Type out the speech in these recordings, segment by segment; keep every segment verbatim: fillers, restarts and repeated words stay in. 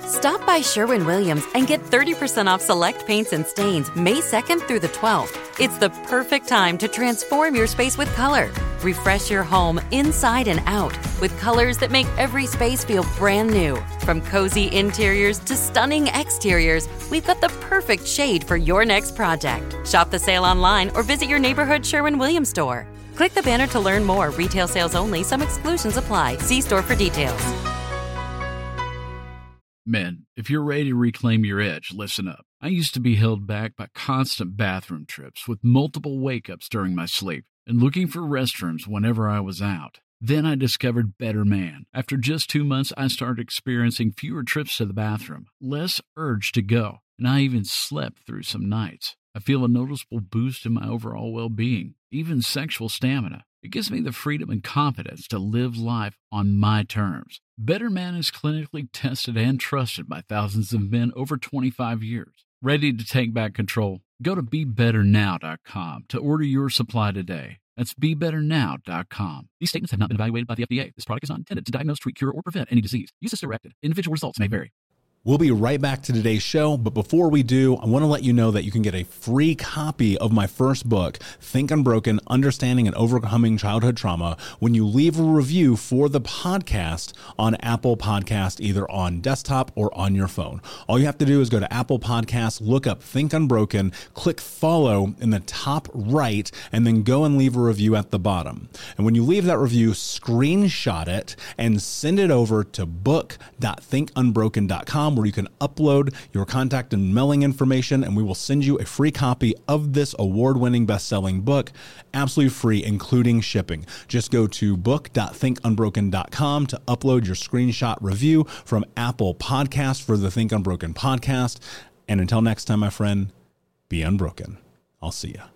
Stop by Sherwin-Williams and get thirty percent off select paints and stains May second through the twelfth. It's the perfect time to transform your space with color. Refresh your home inside and out with colors that make every space feel brand new. From cozy interiors to stunning exteriors, we've got the perfect shade for your next project. Shop the sale online or visit your neighborhood Sherwin-Williams store. Click the banner to learn more. Retail sales only. Some exclusions apply. See store for details. Men, if you're ready to reclaim your edge, listen up. I used to be held back by constant bathroom trips with multiple wake-ups during my sleep and looking for restrooms whenever I was out. Then I discovered Better Man. After just two months, I started experiencing fewer trips to the bathroom, less urge to go, and I even slept through some nights. I feel a noticeable boost in my overall well-being, even sexual stamina. It gives me the freedom and confidence to live life on my terms. Better Man is clinically tested and trusted by thousands of men over twenty-five years. Ready to take back control? Go to be better now dot com to order your supply today. That's be better now dot com. These statements have not been evaluated by the F D A. This product is not intended to diagnose, treat, cure, or prevent any disease. Use as directed. Individual results may vary. We'll be right back to today's show, but before we do, I want to let you know that you can get a free copy of my first book, Think Unbroken, Understanding and Overcoming Childhood Trauma, when you leave a review for the podcast on Apple Podcast, either on desktop or on your phone. All you have to do is go to Apple Podcasts, look up Think Unbroken, click follow in the top right, and then go and leave a review at the bottom. And when you leave that review, screenshot it and send it over to book dot think unbroken dot com, where you can upload your contact and mailing information, and we will send you a free copy of this award-winning best-selling book, absolutely free, including shipping. Just go to book dot think unbroken dot com to upload your screenshot review from Apple Podcasts for the Think Unbroken podcast. And until next time, my friend, be unbroken. I'll see ya.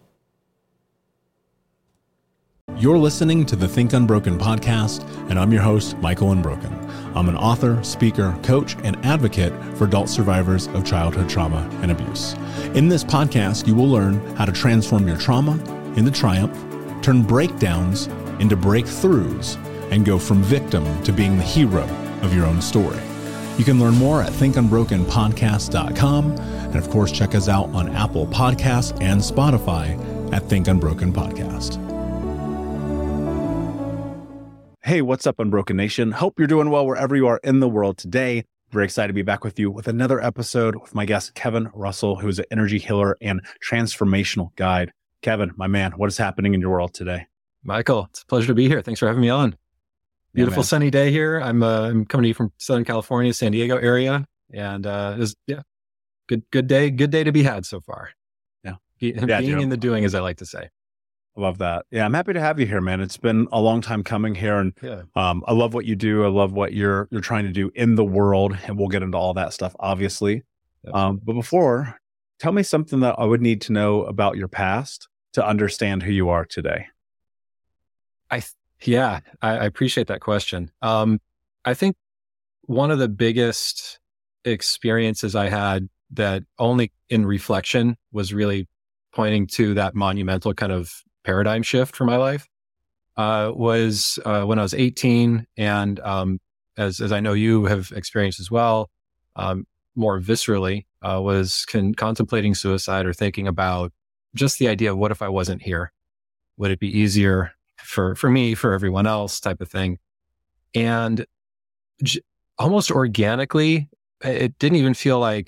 You're listening to the Think Unbroken podcast, and I'm your host, Michael Unbroken. I'm an author, speaker, coach, and advocate for adult survivors of childhood trauma and abuse. In this podcast, you will learn how to transform your trauma into triumph, turn breakdowns into breakthroughs, and go from victim to being the hero of your own story. You can learn more at think unbroken podcast dot com, and of course, check us out on Apple Podcasts and Spotify at Think Unbroken Podcast. Hey, what's up, Unbroken Nation? Hope you're doing well wherever you are in the world today. Very excited to be back with you with another episode with my guest, Kevin Russell, who is an energy healer and transformational guide. Kevin, my man, what is happening in your world today? Michael, it's a pleasure to be here. Thanks for having me on. Beautiful yeah, sunny day here. I'm uh, I'm coming to you from Southern California, San Diego area, and uh, is yeah, good good day, good day to be had so far. Yeah, Be, yeah being dude. in the doing, as I like to say. I love that. Yeah, I'm happy to have you here, man. It's been a long time coming here, and yeah. um, I love what you do. I love what you're you're trying to do in the world, and we'll get into all that stuff, obviously. Um, but before, tell me something that I would need to know about your past to understand who you are today. I th- yeah, I, I appreciate that question. Um, I think one of the biggest experiences I had that only in reflection was really pointing to that monumental kind of paradigm shift for my life uh, was uh, when I was eighteen, and um, as as I know you have experienced as well, um, more viscerally, uh, was con- contemplating suicide or thinking about just the idea of what if I wasn't here? Would it be easier for for me, for everyone else, type of thing? And j- almost organically, it didn't even feel like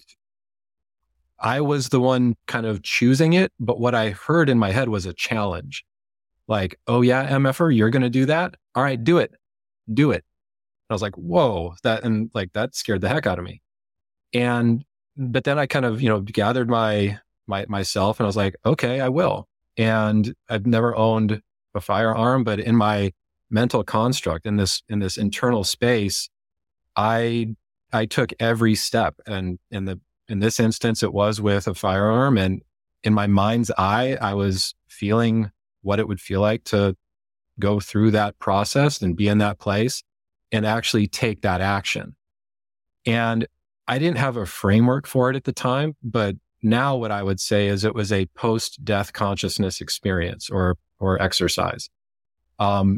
I was the one kind of choosing it, but what I heard in my head was a challenge. Like, oh yeah, M F R, you're going to do that? All right, do it. Do it. And I was like, whoa, that, and like, that scared the heck out of me. And, but then I kind of, you know, gathered my, my, myself, and I was like, okay, I will. And I've never owned a firearm, but in my mental construct, in this, in this internal space, I, I took every step. And in the, in this instance, it was with a firearm. And in my mind's eye, I was feeling what it would feel like to go through that process and be in that place and actually take that action. And I didn't have a framework for it at the time, but now what I would say is it was a post-death consciousness experience or, or exercise. Um,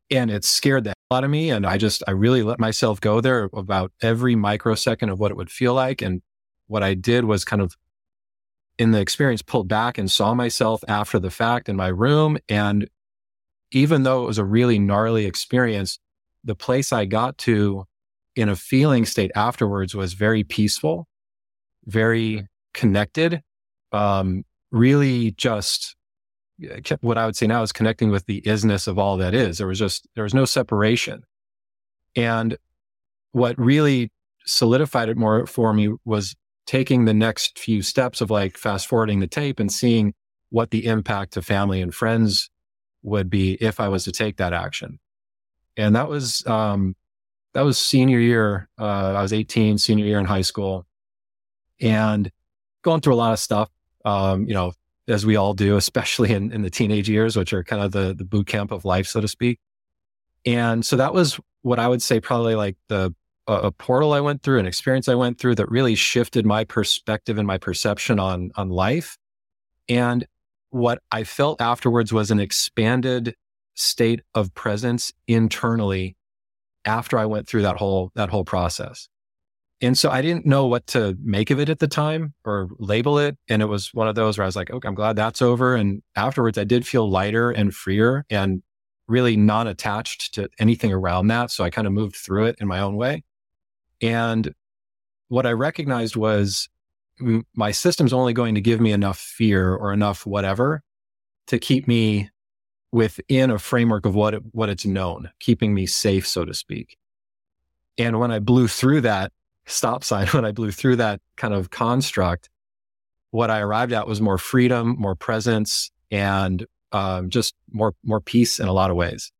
And it scared the hell out of me. And I just, I really let myself go there about every microsecond of what it would feel like. And what I did was kind of, in the experience, pulled back and saw myself after the fact in my room. And even though it was a really gnarly experience, the place I got to in a feeling state afterwards was very peaceful, very connected, um, really just what I would say now is connecting with the isness of all that is. There was just, there was no separation. And what really solidified it more for me was taking the next few steps of like fast forwarding the tape and seeing what the impact to family and friends would be if I was to take that action. And that was, um, that was senior year. Uh, I was eighteen, senior year in high school, and going through a lot of stuff, um, you know, as we all do, especially in, in the teenage years, which are kind of the, the boot camp of life, so to speak. And so that was what I would say probably like the, a, a portal I went through, an experience I went through that really shifted my perspective and my perception on, on life. And what I felt afterwards was an expanded state of presence internally after I went through that whole, that whole process. And so I didn't know what to make of it at the time or label it. And it was one of those where I was like, okay, I'm glad that's over. And afterwards I did feel lighter and freer and really non-attached to anything around that. So I kind of moved through it in my own way. And what I recognized was m- my system's only going to give me enough fear or enough whatever to keep me within a framework of what it, what it's known, keeping me safe, so to speak. And when I blew through that stop sign, when I blew through that kind of construct, what I arrived at was more freedom, more presence, and um, just more more peace in a lot of ways.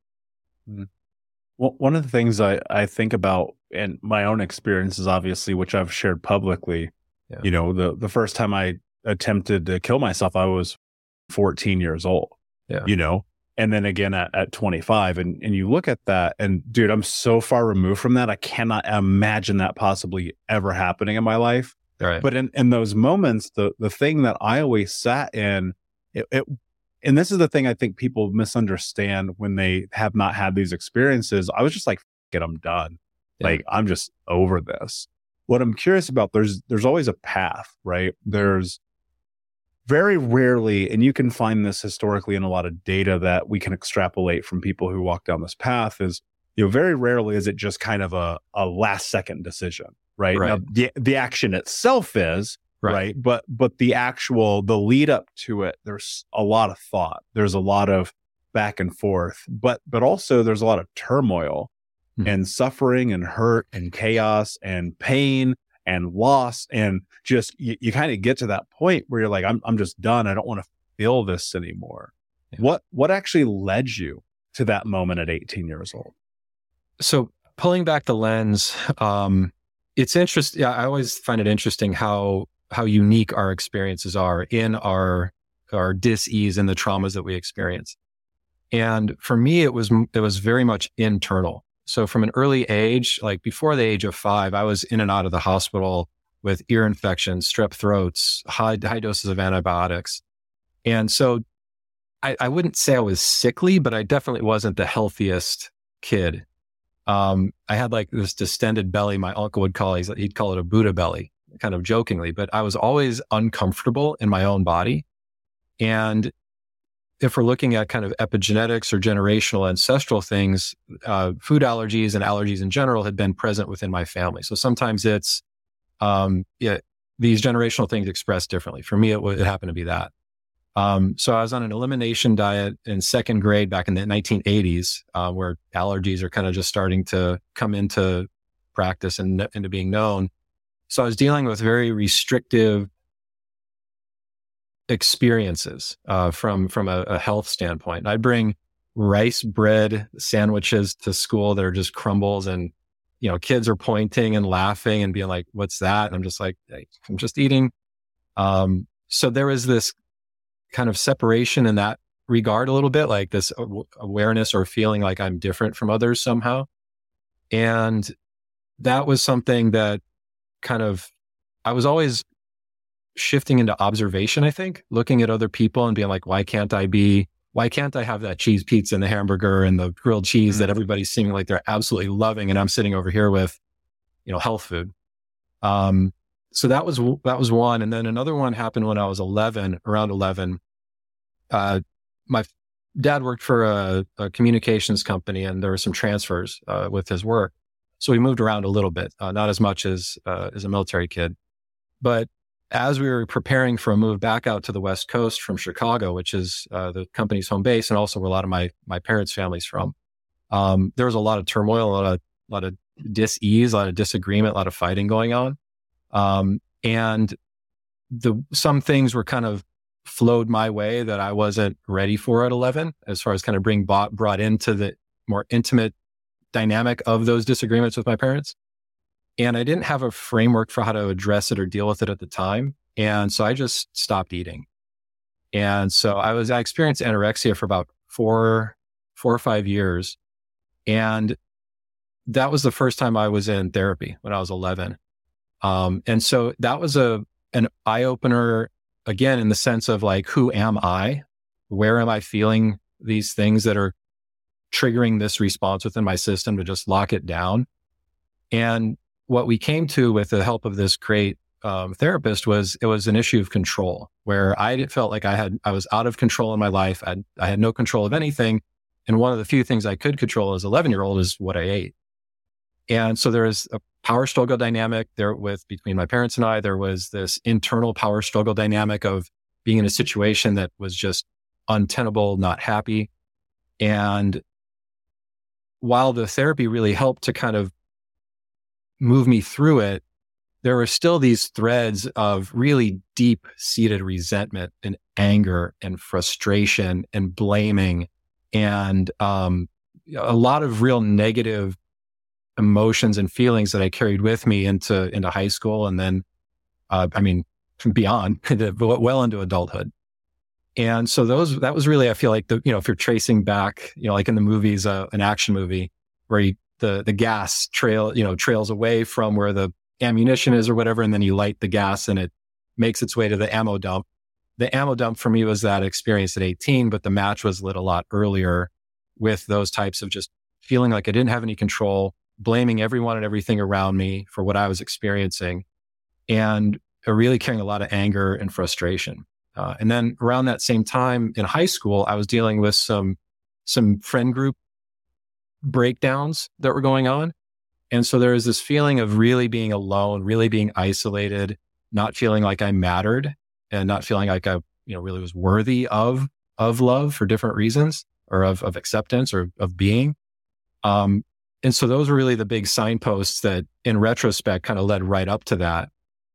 Well, one of the things I, I think about in my own experiences, obviously, which I've shared publicly, yeah. you know, the, the first time I attempted to kill myself, I was fourteen years old, yeah. you know, and then again at, at twenty-five. And, and you look at that and dude, I'm so far removed from that. I cannot imagine that possibly ever happening in my life. Right. But in, in those moments, the, the thing that I always sat in, it, it and this is the thing I think people misunderstand when they have not had these experiences. I was just like, get, I'm done. Yeah. Like, I'm just over this. What I'm curious about, there's, there's always a path, right? There's very rarely, and you can find this historically in a lot of data that we can extrapolate from people who walk down this path is, you know, very rarely is it just kind of a, a last second decision, right? Right. Now, the, the action itself is, Right. right. But, but the actual, the lead up to it, there's a lot of thought. There's a lot of back and forth, but, but also there's a lot of turmoil hmm. and suffering and hurt and chaos and pain and loss. And just, you, you kind of get to that point where you're like, I'm, I'm just done. I don't want to feel this anymore. Yeah. What, what actually led you to that moment at eighteen years old? So pulling back the lens, um, it's interesting. Yeah, I always find it interesting how, how unique our experiences are in our, our dis-ease and the traumas that we experience. And for me, it was, it was very much internal. So from an early age, like before the age of five, I was in and out of the hospital with ear infections, strep throats, high, high doses of antibiotics. And so I, I wouldn't say I was sickly, but I definitely wasn't the healthiest kid. Um, I had like this distended belly. My uncle would call it, he'd call it a Buddha belly, kind of jokingly, but I was always uncomfortable in my own body. And if we're looking at kind of epigenetics or generational ancestral things, uh, food allergies and allergies in general had been present within my family. So sometimes it's, um, yeah, these generational things expressed differently. For me, it, w- it happened to be that. Um, so I was on an elimination diet in second grade back in the nineteen eighties, uh, where allergies are kind of just starting to come into practice and into being known. So I was dealing with very restrictive experiences uh, from from a, a health standpoint. And I'd bring rice bread sandwiches to school that are just crumbles, and you know, kids are pointing and laughing and being like, "What's that?" And I'm just like, hey, "I'm just eating." Um, so there was this kind of separation in that regard a little bit, like this awareness or feeling like I'm different from others somehow, and that was something that kind of, I was always shifting into observation, I think, looking at other people and being like, why can't I be why can't I have that cheese pizza and the hamburger and the grilled cheese Mm. that everybody's seeming like they're absolutely loving, and I'm sitting over here with, you know, health food. Um, so that was that was one, and then another one happened when I was eleven, around eleven. Uh, my dad worked for a, a communications company, and there were some transfers uh, with his work, so we moved around a little bit, uh, not as much as uh, as a military kid, but as we were preparing for a move back out to the West Coast from Chicago, which is uh, the company's home base, and also where a lot of my my parents' families from, um, there was a lot of turmoil, a lot of a lot of dis-ease, a lot of disagreement, a lot of fighting going on, um, and the some things were kind of flowed my way that I wasn't ready for at eleven, as far as kind of being brought brought into the more intimate dynamic of those disagreements with my parents. And I didn't have a framework for how to address it or deal with it at the time. And so I just stopped eating. And so I was, I experienced anorexia for about four, four or five years. And that was the first time I was in therapy when I was eleven. Um, and so that was a, an eye opener again, in the sense of like, who am I? Where am I feeling these things that are triggering this response within my system to just lock it down? And what we came to with the help of this great um, therapist was it was an issue of control, where I felt like I had I was out of control in my life. I, I had no control of anything, and one of the few things I could control as an eleven year old is what I ate. And so there was a power struggle dynamic there with between my parents and I. There was this internal power struggle dynamic of being in a situation that was just untenable, not happy. And while the therapy really helped to kind of move me through it, there were still these threads of really deep seated resentment and anger and frustration and blaming, and um, a lot of real negative emotions and feelings that I carried with me into, into high school. And then, uh, I mean, beyond, well into adulthood. And so those, that was really, I feel like the, you know, if you're tracing back, you know, like in the movies, uh, an action movie where you, the, the gas trail, you know, trails away from where the ammunition is or whatever. And then you light the gas and it makes its way to the ammo dump. The ammo dump for me was that experience at eighteen, but the match was lit a lot earlier with those types of just feeling like I didn't have any control, blaming everyone and everything around me for what I was experiencing, and really carrying a lot of anger and frustration. Uh, and then around that same time in high school, I was dealing with some, some friend group breakdowns that were going on. And so there was this feeling of really being alone, really being isolated, not feeling like I mattered, and not feeling like I, you know, really was worthy of, of love for different reasons, or of, of acceptance, or of being. Um, and so those were really the big signposts that in retrospect kind of led right up to that.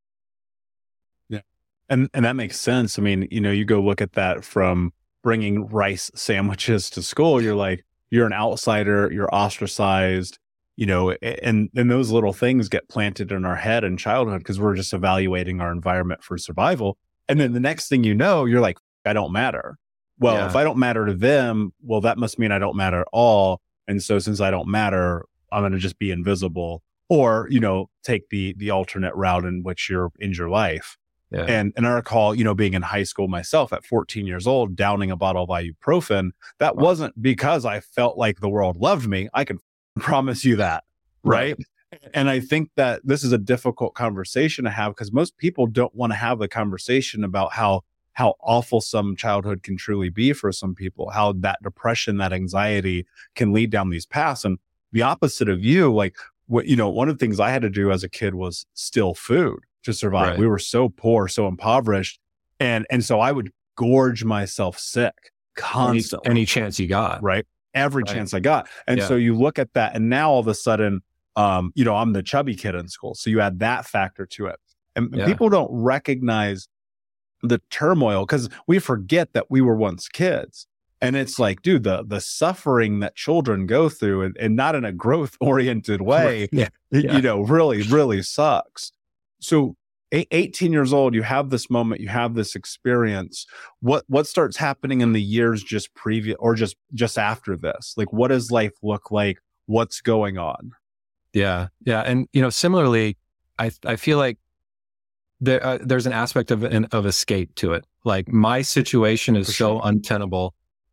Yeah. And, and that makes sense. I mean, you know, you go look at that from bringing rice sandwiches to school, you're like, you're an outsider, you're ostracized, you know, and and those little things get planted in our head in childhood because we're just evaluating our environment for survival. And then the next thing you know, you're like, I don't matter. Well, yeah. If I don't matter to them, well, that must mean I don't matter at all. And so since I don't matter, I'm going to just be invisible, or, you know, take the the alternate route in which you're in your life. Yeah. And and I recall, you know, being in high school myself at fourteen years old, downing a bottle of ibuprofen. That wow. wasn't because I felt like the world loved me. I can promise you that. Right. right. And I think that this is a difficult conversation to have because most people don't want to have the conversation about how, how awful some childhood can truly be for some people, how that depression, that anxiety can lead down these paths. And the opposite of you, like what, you know, one of the things I had to do as a kid was steal food to survive. Right. We were so poor, so impoverished. And, and so I would gorge myself sick constantly. Any, any chance you got. Right. Every right. chance I got. And yeah. so you look at that, and now all of a sudden, um, you know, I'm the chubby kid in school. So you add that factor to it. And yeah. people don't recognize the turmoil because we forget that we were once kids. And it's like, dude, the the suffering that children go through, and, and not in a growth oriented way, yeah. Yeah. you know, really, really sucks. So eighteen years old, you have this moment, you have this experience. What what starts happening in the years just previous, or just just after this? Like, what does life look like? What's going on? Yeah, yeah, and you know, similarly, I I feel like there uh, there's an aspect of an, of escape to it. Like my situation is For so sure. untenable,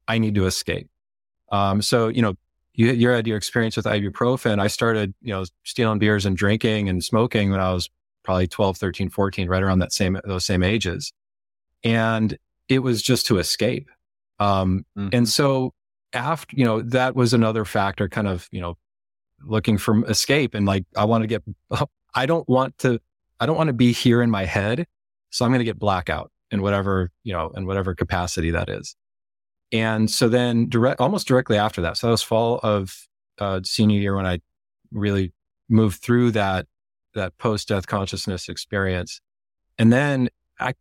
I need to escape. Um, so, you know, you, you had your experience with ibuprofen. I started, you know, stealing beers and drinking and smoking when I was probably twelve, thirteen, fourteen, right around that same, those same ages. And it was just to escape. Um, mm. And so after, you know, that was another factor, kind of, you know, looking for escape. And like, I want to get, I don't want to, I don't want to be here in my head. So I'm going to get blackout in whatever, you know, in whatever capacity that is. And so then direct, almost directly after that, so that was fall of uh, senior year when I really moved through that, that post-death consciousness experience. And then I,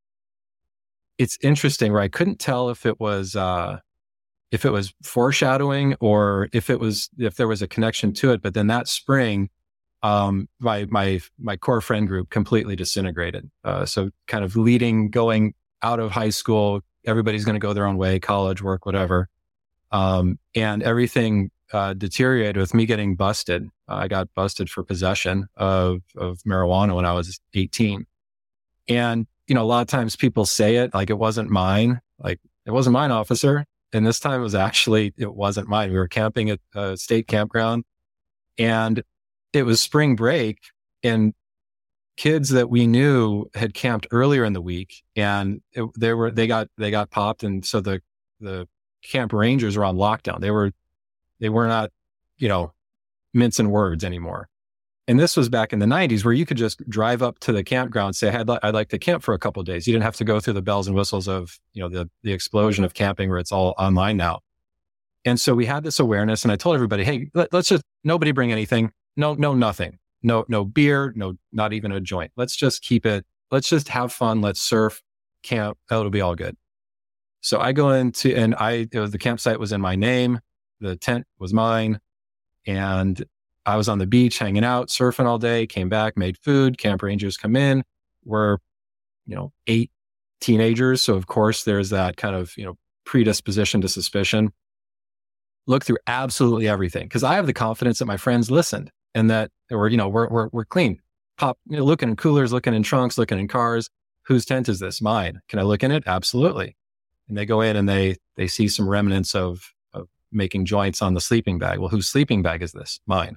it's interesting where I couldn't tell if it was, uh, if it was foreshadowing or if it was, if there was a connection to it. But then that spring, um, my, my, my core friend group completely disintegrated. Uh, so kind of leading, going out of high school, everybody's going to go their own way, college, work, whatever. Um, and everything, uh, deteriorated with me getting busted. Uh, I got busted for possession of, of marijuana when I was eighteen. And, you know, a lot of times people say it like it wasn't mine, like it wasn't mine, officer. And this time it was actually, it wasn't mine. We were camping at a state campground and it was spring break and kids that we knew had camped earlier in the week and it, they were, they got, they got popped. And so the, the camp rangers were on lockdown. They were, they were not, you know, mincing words anymore. And this was back in the nineties where you could just drive up to the campground, say, I'd, li- I'd like to camp for a couple of days. You didn't have to go through the bells and whistles of, you know, the, the explosion of camping where it's all online now. And so we had this awareness and I told everybody, hey, let, let's just, nobody bring anything. No, no, nothing. No, no beer, no, not even a joint. Let's just keep it. Let's just have fun. Let's surf, camp. It'll be all good. So I go into, and I, it was, the campsite was in my name. The tent was mine. And I was on the beach hanging out, surfing all day, came back, made food. Camp rangers come in. We're, you know, eight teenagers. So of course there's that kind of, you know, predisposition to suspicion. Look through absolutely everything. Cause I have the confidence that my friends listened and that we're, you know, we're, we're, we're clean. Pop, you know, looking in coolers, looking in trunks, looking in cars. Whose tent is this? Mine. Can I look in it? Absolutely. And they go in and they, they see some remnants of, of making joints on the sleeping bag. Well, whose sleeping bag is this? Mine.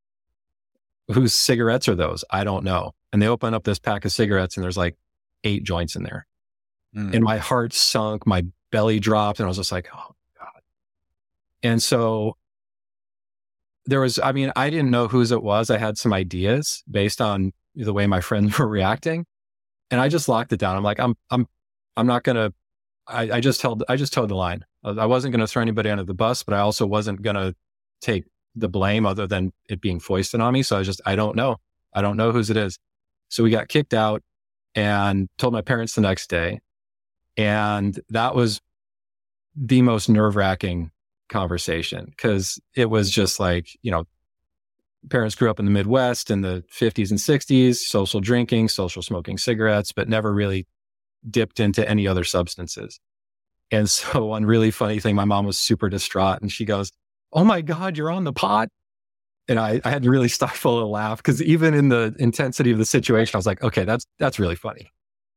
Whose cigarettes are those? I don't know. And they open up this pack of cigarettes and there's like eight joints in there. Mm. And my heart sunk, my belly dropped, and I was just like, oh God. And so there was, I mean, I didn't know whose it was. I had some ideas based on the way my friends were reacting. And I just locked it down. I'm like, I'm, I'm, I'm not going to, I, I just held, I just towed the line. I wasn't going to throw anybody under the bus, but I also wasn't going to take the blame other than it being foisted on me. So I was just, I don't know. I don't know whose it is. So we got kicked out and told my parents the next day. And that was the most nerve-wracking conversation because it was just like, you know, parents grew up in the Midwest in the fifties and sixties, social drinking, social smoking cigarettes, but never really dipped into any other substances. And so one really funny thing, my mom was super distraught and she goes, oh my God, you're on the pot. And I, I had to really stifle a laugh because even in the intensity of the situation, I was like, okay, that's, that's really funny.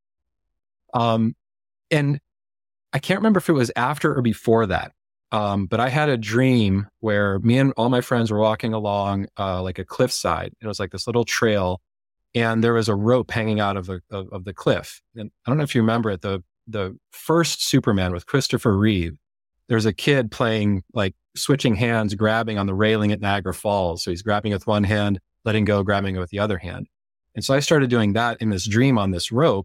Um, and I can't remember if it was after or before that. Um, but I had a dream where me and all my friends were walking along, uh, like a cliffside. It was like this little trail and there was a rope hanging out of the, of, of the cliff. And I don't know if you remember it, the, the first Superman with Christopher Reeve, there's a kid playing, like switching hands, grabbing on the railing at Niagara Falls. So he's grabbing with one hand, letting go, grabbing it with the other hand. And so I started doing that in this dream on this rope.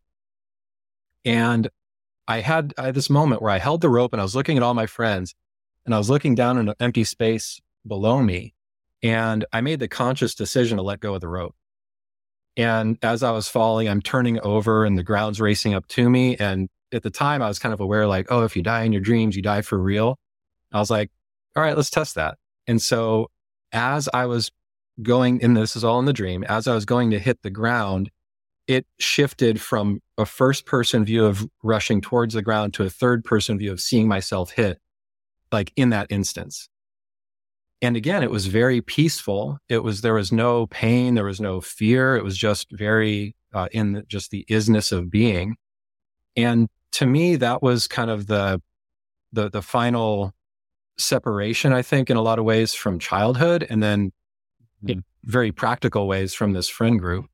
And I had, I had this moment where I held the rope and I was looking at all my friends and I was looking down in an empty space below me. And I made the conscious decision to let go of the rope. And as I was falling, I'm turning over and the ground's racing up to me. And at the time I was kind of aware, like, oh, if you die in your dreams, you die for real. I was like, all right, let's test that. And so as I was going, and this is all in the dream, as I was going to hit the ground, it shifted from a first person view of rushing towards the ground to a third person view of seeing myself hit, like in that instance. And again, it was very peaceful. It was, there was no pain. There was no fear. It was just very, uh, in the, just the isness of being. And to me, that was kind of the, the the final separation, I think, in a lot of ways from childhood, and then in very practical ways from this friend group.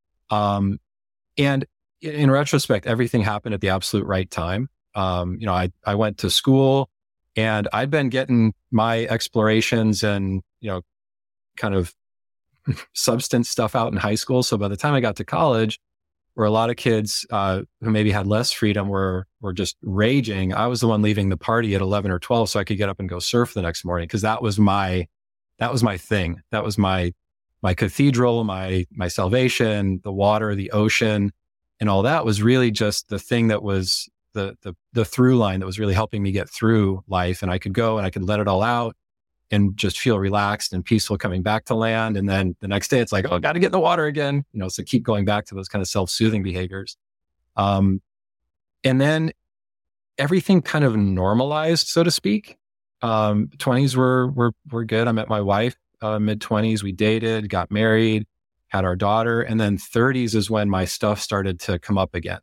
Um, and in retrospect, everything happened at the absolute right time. Um, you know, I, I went to school and I'd been getting my explorations and, you know, kind of substance stuff out in high school. So by the time I got to college, where a lot of kids uh, who maybe had less freedom were were just raging, I was the one leaving the party at eleven or twelve so I could get up and go surf the next morning, because that was my that was my thing. That was my my cathedral, my my salvation, the water, the ocean, and all that was really just the thing that was the the the through line that was really helping me get through life. And I could go and I could let it all out and just feel relaxed and peaceful coming back to land. And then the next day it's like, oh, got to get in the water again. You know, so keep going back to those kind of self-soothing behaviors. Um, and then everything kind of normalized, so to speak. Um, twenties were, were, were good. I met my wife, uh, mid twenties, we dated, got married, had our daughter. And then thirties is when my stuff started to come up again.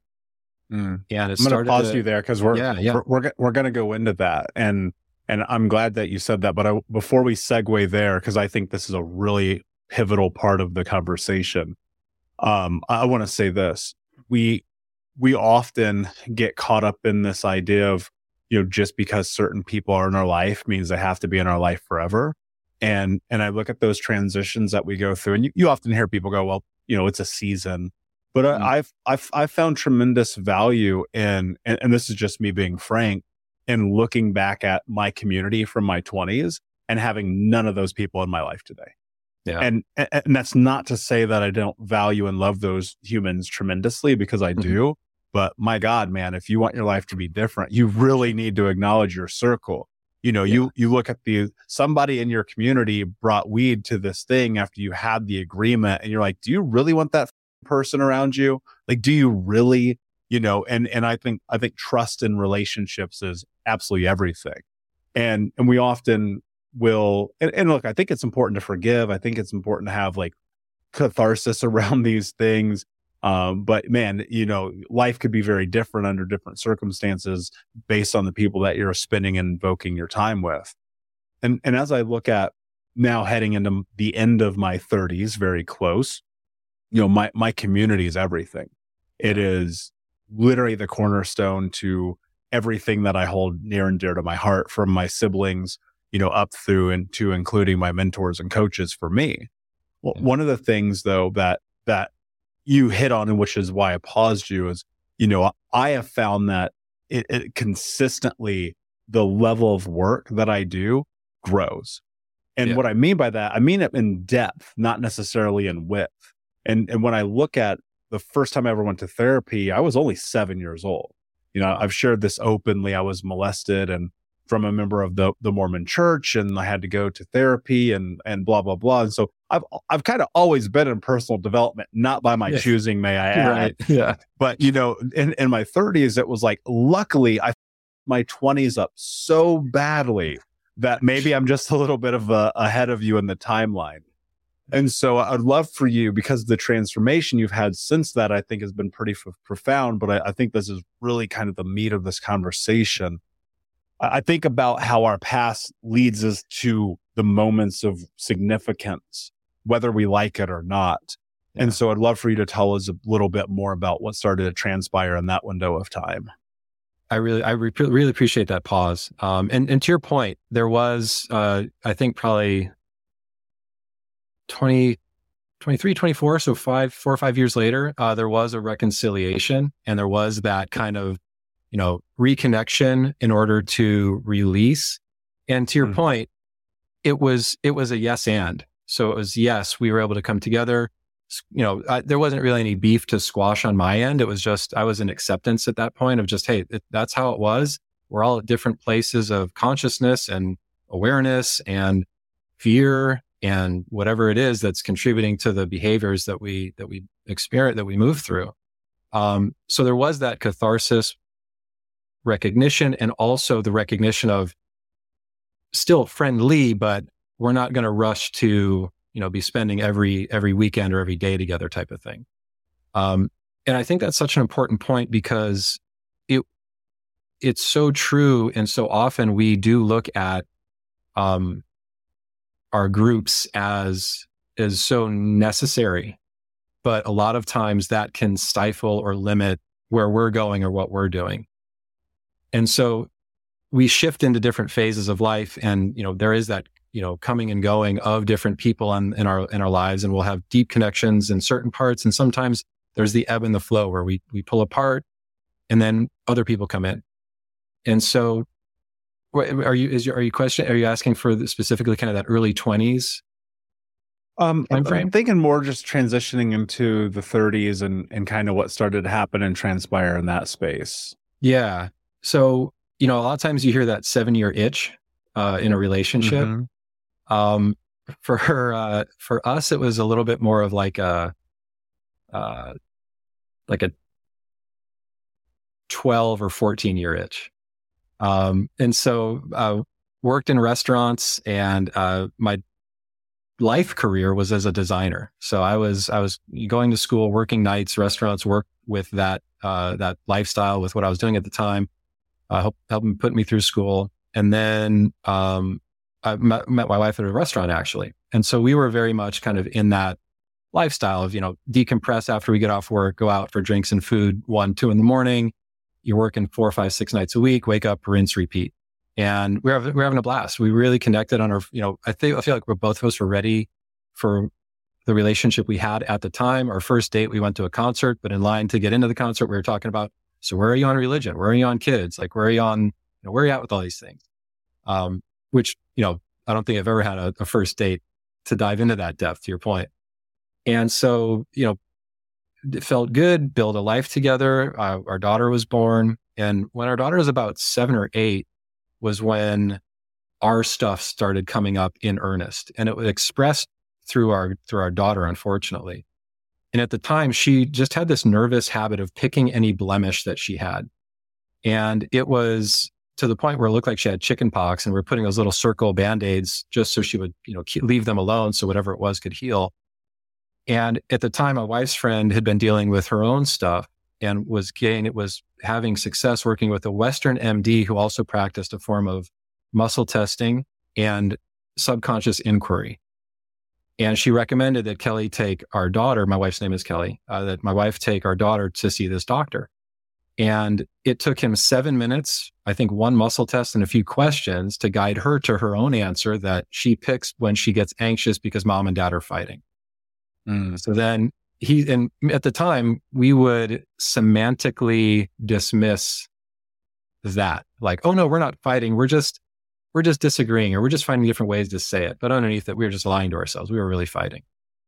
Mm. And it I'm going to pause to, you there because we're, yeah, yeah. we're, we're, we're going to go into that. And, And I'm glad that you said that. But I, before we segue there, because I think this is a really pivotal part of the conversation, um, I want to say this. We we often get caught up in this idea of, you know, just because certain people are in our life means they have to be in our life forever. And and I look at those transitions that we go through, and you, you often hear people go, well, you know, it's a season. But mm-hmm. I, I've I've I've found tremendous value in, and, and this is just me being frank, and looking back at my community from my twenties and having none of those people in my life today. Yeah. And, and that's not to say that I don't value and love those humans tremendously, because I do. Mm-hmm. But my God, man, if you want your life to be different, you really need to acknowledge your circle. You know, yeah. you, you look at the, somebody in your community brought weed to this thing after you had the agreement, and you're like, do you really want that person around you? Like, do you really? You know, and, and I think, I think trust in relationships is absolutely everything. And, and we often will, and, and look, I think it's important to forgive. I think it's important to have like catharsis around these things. Um, but man, you know, life could be very different under different circumstances based on the people that you're spending and invoking your time with. And, and as I look at now heading into the end of my thirties, very close, you know, my, my community is everything. It is literally the cornerstone to everything that I hold near and dear to my heart, from my siblings, you know, up through and to including my mentors and coaches for me. Well, yeah. One of the things though, that, that you hit on, and which is why I paused you, is, you know, I have found that it, it consistently, the level of work that I do grows. And yeah. what I mean by that, I mean it in depth, not necessarily in width. And, and when I look at the first time I ever went to therapy, I was only seven years old. You know, I've shared this openly. I was molested and from a member of the, the Mormon church, and I had to go to therapy and, and blah, blah, blah. And so I've, I've kind of always been in personal development, not by my yeah. choosing, may I add. Right. Yeah. But, you know, in, in my thirties, it was like, luckily I my twenties up so badly that maybe I'm just a little bit of a, ahead of you in the timeline. And so I'd love for you, because the transformation you've had since that, I think, has been pretty f- profound. But I, I think this is really kind of the meat of this conversation. I, I think about how our past leads us to the moments of significance, whether we like it or not. Yeah. And so I'd love for you to tell us a little bit more about what started to transpire in that window of time. I really, I re- really appreciate that pause. Um, and, and to your point, there was, uh, I think probably twenty, twenty-three, twenty-four, so five, four or five years later, uh, there was a reconciliation, and there was that kind of, you know, reconnection in order to release. And to your mm-hmm. point, it was, it was a yes and. So it was, yes, we were able to come together. You know, I, there wasn't really any beef to squash on my end. It was just, I was in acceptance at that point of just, hey, it, that's how it was. We're all at different places of consciousness and awareness and fear and whatever it is that's contributing to the behaviors that we, that we experience, that we move through. Um, so there was that catharsis, recognition, and also the recognition of still friendly, but we're not going to rush to, you know, be spending every, every weekend or every day together type of thing. Um, and I think that's such an important point, because it, it's so true. And so often we do look at um, our groups as, as so necessary, but a lot of times that can stifle or limit where we're going or what we're doing. And so we shift into different phases of life, and, you know, there is that, you know, coming and going of different people in, in our, in our lives, and we'll have deep connections in certain parts. And sometimes there's the ebb and the flow where we, we pull apart and then other people come in. And so are you, is your, are you question, are you asking for the, specifically kind of that early twenties? Um, I'm thinking more just transitioning into the thirties and, and kind of what started to happen and transpire in that space. Yeah. So, you know, a lot of times you hear that seven year itch, uh, in a relationship. Mm-hmm. Um, for her, uh, for us, it was a little bit more of like a, uh, like a twelve or fourteen year itch. Um, and so, uh, worked in restaurants, and, uh, my life career was as a designer. So I was, I was going to school, working nights, restaurants, work with that, uh, that lifestyle with what I was doing at the time, uh, help, helping put me through school. And then, um, I met, met my wife at a restaurant, actually. And so we were very much kind of in that lifestyle of, you know, decompress after we get off work, go out for drinks and food, one, two in the morning. You're working four, five, six nights a week, wake up, rinse, repeat. And we're having, we're having a blast. We really connected on our, you know, I think, I feel like we're both of us were ready for the relationship we had at the time. Our first date, we went to a concert, but in line to get into the concert, we were talking about, so where are you on religion? Where are you on kids? Like, where are you on, you know, where are you at with all these things? Um, which, you know, I don't think I've ever had a, a first date to dive into that depth, to your point. And so, you know, it felt good, build a life together. Uh, our daughter was born. And when our daughter was about seven or eight was when our stuff started coming up in earnest. And it was expressed through our, through our daughter, unfortunately. And at the time, she just had this nervous habit of picking any blemish that she had. And it was to the point where it looked like she had chicken pox, and we're putting those little circle Band-Aids just so she would, you know, leave them alone so whatever it was could heal. And at the time, my wife's friend had been dealing with her own stuff and was getting, it was having success working with a Western M D who also practiced a form of muscle testing and subconscious inquiry. And she recommended that Kelly take our daughter, my wife's name is Kelly, uh, that my wife take our daughter to see this doctor. And it took him seven minutes, I think one muscle test and a few questions to guide her to her own answer that she picks when she gets anxious because mom and dad are fighting. Mm. So then he, and at the time, we would semantically dismiss that. Like, oh no, we're not fighting. We're just, we're just disagreeing, or we're just finding different ways to say it. But underneath it, we were just lying to ourselves. We were really fighting.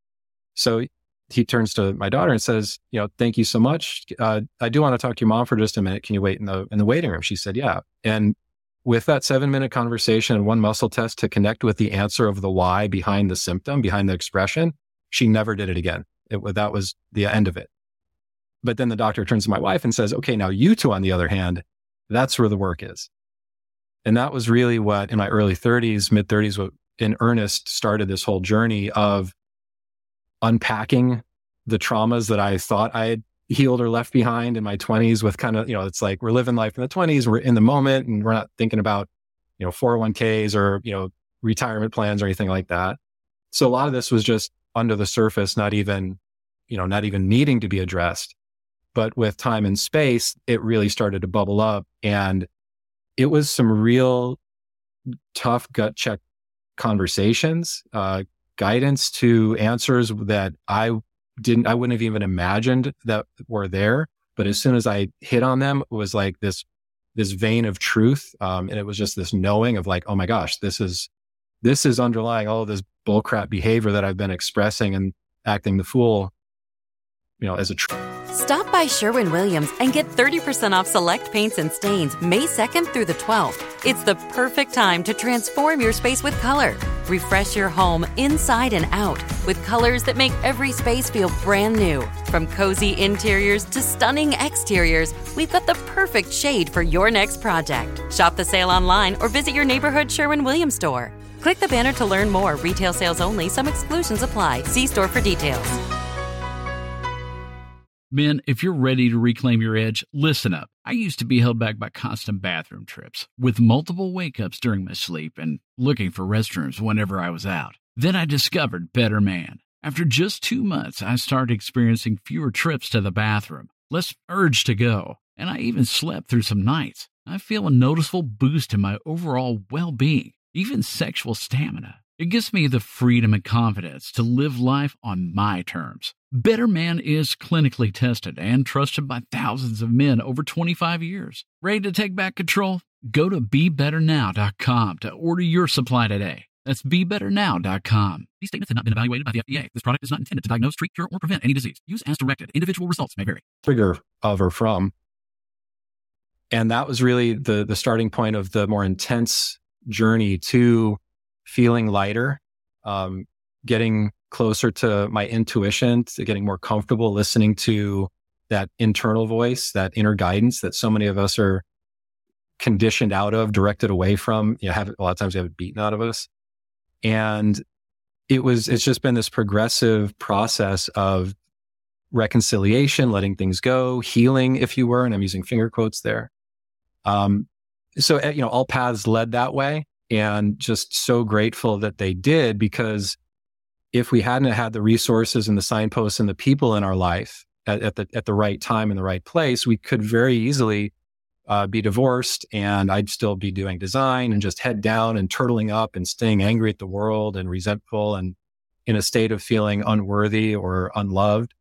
So he turns to my daughter and says, you know, thank you so much. Uh, I do want to talk to your mom for just a minute. Can you wait in the, in the waiting room? She said, yeah. And with that seven minute conversation and one muscle test to connect with the answer of the why behind the symptom, behind the expression, she never did it again. It, that was the end of it. But then the doctor turns to my wife and says, okay, now you two, on the other hand, that's where the work is. And that was really what in my early thirties, mid thirties, what in earnest started this whole journey of unpacking the traumas that I thought I had healed or left behind in my twenties with kind of, you know, it's like we're living life in the twenties, we're in the moment, and we're not thinking about, you know, four oh one k's or, you know, retirement plans or anything like that. So a lot of this was just under the surface, not even, you know, not even needing to be addressed. But with time and space, it really started to bubble up. And it was some real tough gut check conversations, uh, guidance to answers that I didn't, I wouldn't have even imagined that were there. But as soon as I hit on them, it was like this, this vein of truth. Um, and it was just this knowing of like, oh my gosh, this is, this is underlying all of this bullcrap behavior that I've been expressing and acting the fool, you know, as a tr- Stop by Sherwin-Williams and get thirty percent off select paints and stains May second through the twelfth. It's the perfect time to transform your space with color. Refresh your home inside and out with colors that make every space feel brand new. From cozy interiors to stunning exteriors, we've got the perfect shade for your next project. Shop the sale online or visit your neighborhood Sherwin-Williams store. Click the banner to learn more. Retail sales only. Some exclusions apply. See store for details. Men, if you're ready to reclaim your edge, listen up. I used to be held back by constant bathroom trips, with multiple wake-ups during my sleep and looking for restrooms whenever I was out. Then I discovered Better Man. After just two months, I started experiencing fewer trips to the bathroom, less urge to go, and I even slept through some nights. I feel a noticeable boost in my overall well-being, even sexual stamina. It gives me the freedom and confidence to live life on my terms. Better Man is clinically tested and trusted by thousands of men over twenty-five years. Ready to take back control? Go to be better now dot com to order your supply today. That's be better now dot com. These statements have not been evaluated by the F D A. This product is not intended to diagnose, treat, cure, or prevent any disease. Use as directed. Individual results may vary. Trigger of or from. And that was really the the starting point of the more intense journey to feeling lighter, um, getting closer to my intuition, to getting more comfortable listening to that internal voice, that inner guidance that so many of us are conditioned out of, directed away from. You know, have, a lot of times we have it beaten out of us. And it was, it's just been this progressive process of reconciliation, letting things go, healing, if you were, and I'm using finger quotes there. Um, so, you know, all paths led that way, and just so grateful that they did, because if we hadn't had the resources and the signposts and the people in our life at, at the, at the right time in the right place, we could very easily Uh, be divorced, and I'd still be doing design and just head down and turtling up and staying angry at the world and resentful and in a state of feeling unworthy or unloved.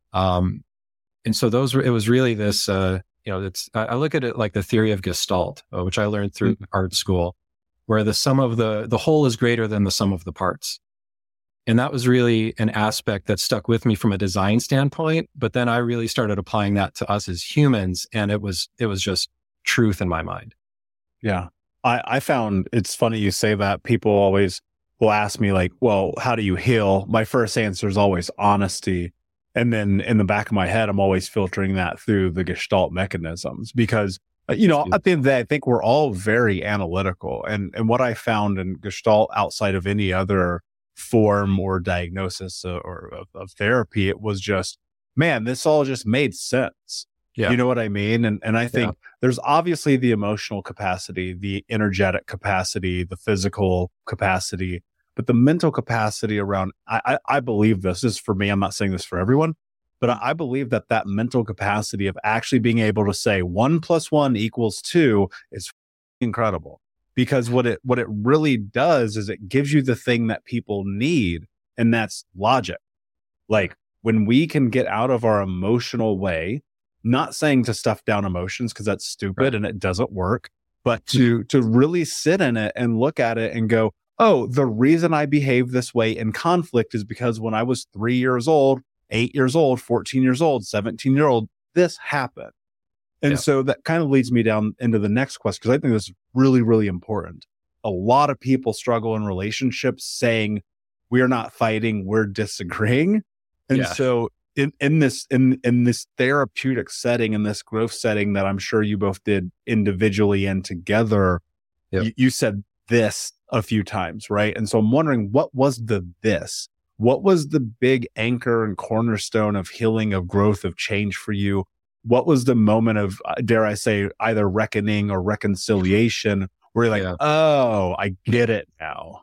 Um, and so those were, it was really this, uh, you know, it's, I, I look at it like the theory of Gestalt, uh, which I learned through mm-hmm. art school, where the sum of the, the whole is greater than the sum of the parts. And that was really an aspect that stuck with me from a design standpoint. But then I really started applying that to us as humans. And it was, it was just truth in my mind. Yeah. I, I found it's funny you say that. People always will ask me like, well, how do you heal? My first answer is always honesty. And then in the back of my head, I'm always filtering that through the Gestalt mechanisms, because, you know, at the end of the day, I think we're all very analytical. And, and what I found in Gestalt, outside of any other form or diagnosis or, or of, of therapy, it was just, man, this all just made sense. Yeah. You know what I mean? And and I think yeah. there's obviously the emotional capacity, the energetic capacity, the physical capacity, but the mental capacity around, I, I, I believe this, this is for me, I'm not saying this for everyone, but I, I believe that that mental capacity of actually being able to say one plus one equals two is incredible. Because what it what it really does is it gives you the thing that people need, and that's logic. Like when we can get out of our emotional way, not saying to stuff down emotions because that's stupid right. and it doesn't work, but to to really sit in it and look at it and go, oh, the reason I behave this way in conflict is because when I was three years old, eight years old, fourteen years old, seventeen year old, this happened. And yeah. so that kind of leads me down into the next question, because I think this is really, really important. A lot of people struggle in relationships saying, we're not fighting, we're disagreeing. And yeah. so in, in this, in, in this therapeutic setting, in this growth setting that I'm sure you both did individually and together, yep. you, you said this a few times, right? And so I'm wondering, what was the this? What was the big anchor and cornerstone of healing, of growth, of change for you? What was the moment of, dare I say, either reckoning or reconciliation where you're like, yeah. oh, I get it now?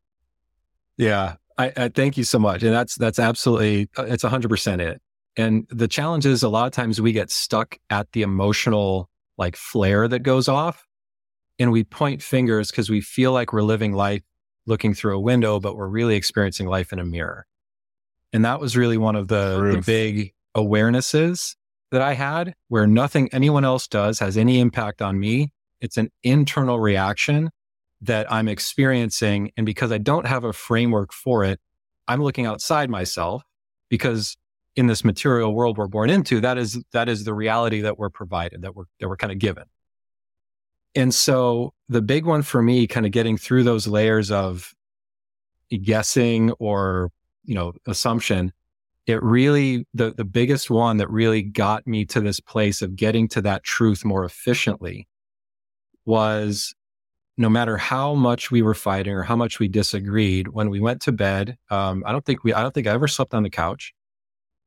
Yeah, I, I thank you so much. And that's, that's absolutely, it's one hundred percent it. And the challenge is a lot of times we get stuck at the emotional like flare that goes off, and we point fingers because we feel like we're living life looking through a window, but we're really experiencing life in a mirror. And that was really one of the, the big awarenesses that I had, where nothing anyone else does has any impact on me. It's an internal reaction that I'm experiencing. And because I don't have a framework for it, I'm looking outside myself, because in this material world we're born into, that is, that is the reality that we're provided, that we're, that we're kind of given. And so the big one for me, kind of getting through those layers of guessing or, you know, assumption, it really, the, the biggest one that really got me to this place of getting to that truth more efficiently was, no matter how much we were fighting or how much we disagreed, when we went to bed, um, I don't think we, I don't think I ever slept on the couch. And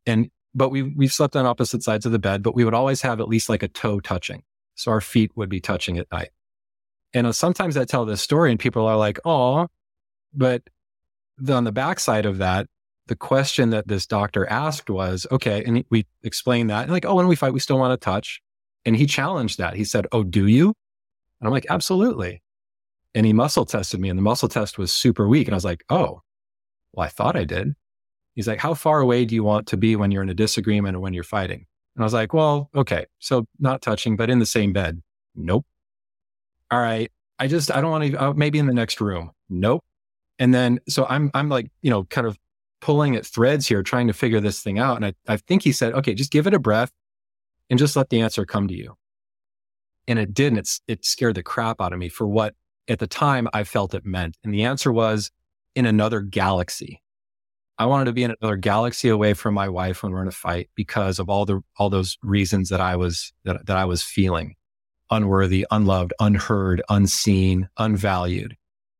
but we we slept on opposite sides of the bed, but we would always have at least like a toe touching. So our feet would be touching at night. And uh, sometimes I tell this story and people are like, oh, but the, on the backside of that, the question that this doctor asked was, okay, and he, we explained that, and like, oh, when we fight, we still want to touch. And he challenged that. He said, oh, do you? And I'm like, absolutely. And he muscle tested me, and the muscle test was super weak. And I was like, oh, well, I thought I did. He's like, how far away do you want to be when you're in a disagreement or when you're fighting? And I was like, well, okay, so not touching, but in the same bed. Nope. All right. I just, I don't want to, uh, maybe in the next room. Nope. And then, so I'm, I'm like, you know, kind of pulling at threads here, trying to figure this thing out. And I, I think he said, okay, just give it a breath and just let the answer come to you. And it didn't. It's, it scared the crap out of me for what at the time I felt it meant. And the answer was in another galaxy. I wanted to be in another galaxy away from my wife when we're in a fight because of all the, all those reasons that I was, that, that I was feeling unworthy, unloved, unheard, unseen, unvalued.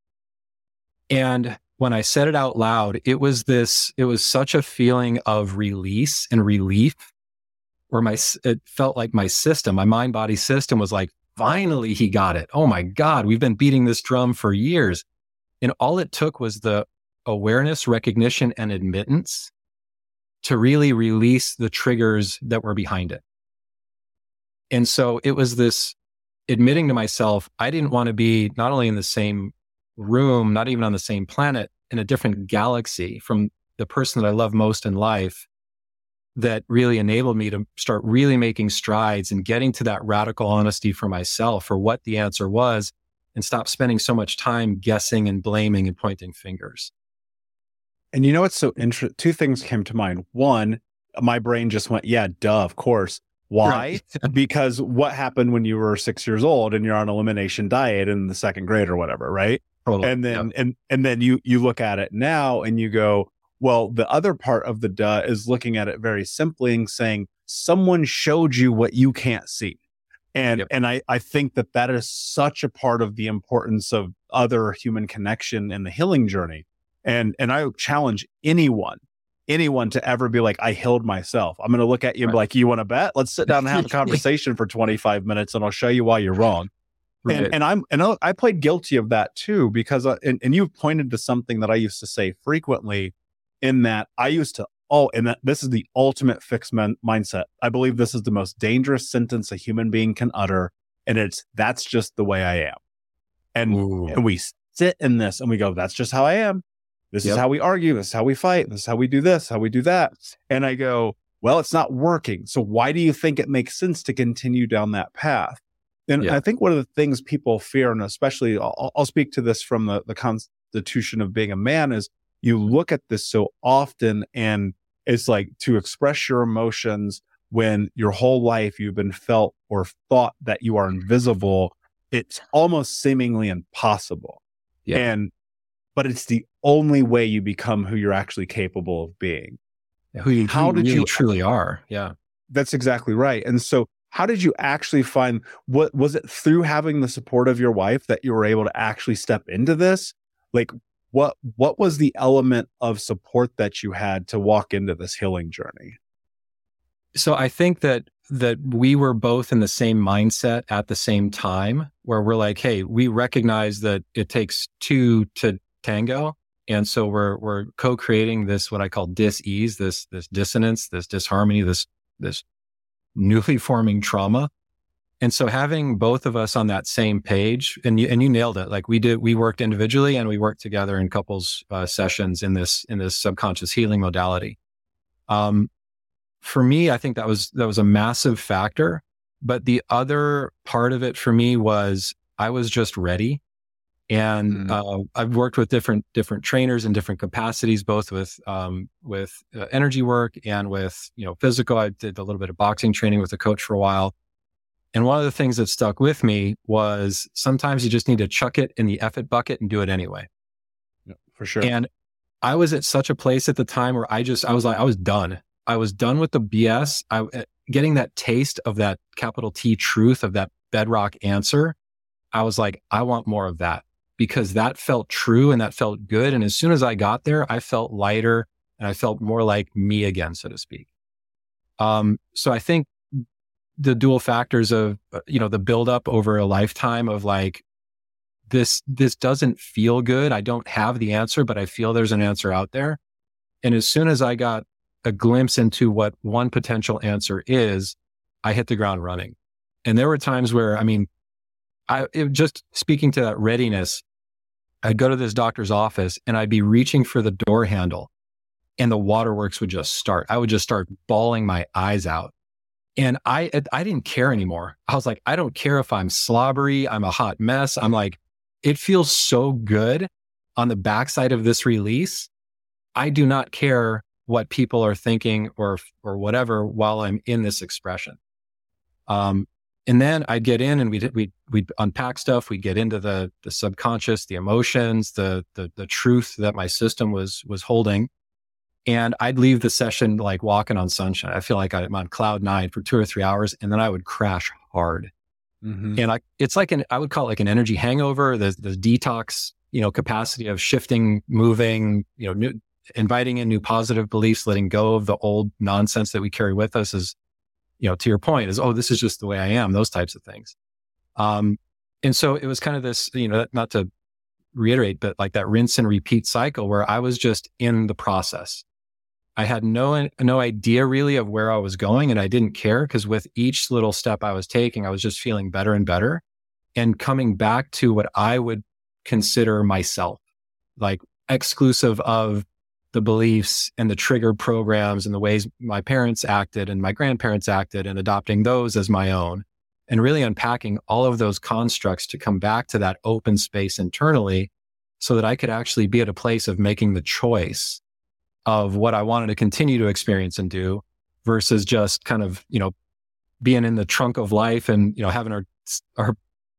And when I said it out loud, it was this, it was such a feeling of release and relief where my, it felt like my system, my mind body system was like, finally he got it. Oh my God, we've been beating this drum for years. And all it took was the awareness, recognition, and admittance to really release the triggers that were behind it. And so it was this admitting to myself, I didn't want to be not only in the same room, not even on the same planet, in a different galaxy from the person that I love most in life, that really enabled me to start really making strides and getting to that radical honesty for myself for what the answer was, and stop spending so much time guessing and blaming and pointing fingers. And you know what's so interesting? Two things came to mind. One, my brain just went, yeah, duh, of course. Why? Right. Because what happened when you were six years old and you're on elimination diet in the second grade or whatever, right? Totally. And then, yep. and, and then you, you look at it now and you go, well, the other part of the duh is looking at it very simply and saying, someone showed you what you can't see. And, yep. and I, I think that that is such a part of the importance of other human connection in the healing journey. And, and I challenge anyone, anyone to ever be like, I healed myself. I'm going to look at you and be like, you want to bet? Let's sit down and have a conversation for twenty-five minutes and I'll show you why you're wrong. Right. And, and I'm, and I played guilty of that too, because, uh, and, and you've pointed to something that I used to say frequently, in that I used to, oh, and that this is the ultimate fixed men- mindset. I believe this is the most dangerous sentence a human being can utter. And it's, that's just the way I am. And, and we sit in this and we go, that's just how I am. This yep. is how we argue. This is how we fight. This is how we do this, how we do that. And I go, well, it's not working. So why do you think it makes sense to continue down that path? And yeah. I think one of the things people fear, and especially I'll, I'll speak to this from the, the constitution of being a man, is you look at this so often and it's like to express your emotions when your whole life you've been felt or thought that you are invisible. It's almost seemingly impossible. Yeah. And, but it's the only way you become who you're actually capable of being. Yeah, who you, how who did really you truly are. Yeah. That's exactly right. And so how did you actually find, what was it through having the support of your wife that you were able to actually step into this? Like what, what was the element of support that you had to walk into this healing journey? So I think that, that we were both in the same mindset at the same time, where we're like, hey, we recognize that it takes two to tango. And so we're, we're co-creating this, what I call dis-ease, this, this dissonance, this disharmony, this, this newly forming trauma. And so having both of us on that same page, and you, and you nailed it. Like we did, we worked individually and we worked together in couples uh, sessions in this, in this subconscious healing modality. Um, for me, I think that was, that was a massive factor. But the other part of it for me was I was just ready. And, mm. uh, I've worked with different, different trainers in different capacities, both with, um, with uh, energy work and with, you know, physical. I did a little bit of boxing training with a coach for a while. And one of the things that stuck with me was sometimes you just need to chuck it in the F it bucket and do it anyway. Yeah, for sure. And I was at such a place at the time where I just, I was like, I was done. I was done with the B S. I, getting that taste of that capital T truth, of that bedrock answer. I was like, I want more of that, because that felt true and that felt good. And as soon as I got there, I felt lighter and I felt more like me again, so to speak. Um, so I think the dual factors of, you know, the buildup over a lifetime of like, this, this doesn't feel good. I don't have the answer, but I feel there's an answer out there. And as soon as I got a glimpse into what one potential answer is, I hit the ground running. And there were times where, I mean, I it, just speaking to that readiness, I'd go to this doctor's office and I'd be reaching for the door handle and the waterworks would just start. I would just start bawling my eyes out. And I, I didn't care anymore. I was like, I don't care if I'm slobbery, I'm a hot mess. I'm like, it feels so good on the backside of this release. I do not care what people are thinking or, or whatever while I'm in this expression. Um, and then I'd get in and we'd, we'd, we'd unpack stuff. We'd get into the, the subconscious, the emotions, the, the, the truth that my system was, was holding. And I'd leave the session like walking on sunshine. I feel like I'm on cloud nine for two or three hours, and then I would crash hard. Mm-hmm. And I, it's like an, I would call it like an energy hangover, the, the detox, you know, capacity of shifting, moving, you know, new, inviting in new positive beliefs, letting go of the old nonsense that we carry with us is, you know, to your point is, oh, this is just the way I am, those types of things. Um, and so it was kind of this, you know, not to reiterate, but like that rinse and repeat cycle where I was just in the process. I had no, no idea really of where I was going, and I didn't care because with each little step I was taking, I was just feeling better and better and coming back to what I would consider myself, like exclusive of the beliefs and the trigger programs and the ways my parents acted and my grandparents acted, and adopting those as my own and really unpacking all of those constructs to come back to that open space internally so that I could actually be at a place of making the choice of what I wanted to continue to experience and do versus just kind of, you know, being in the trunk of life and, you know, having our, our,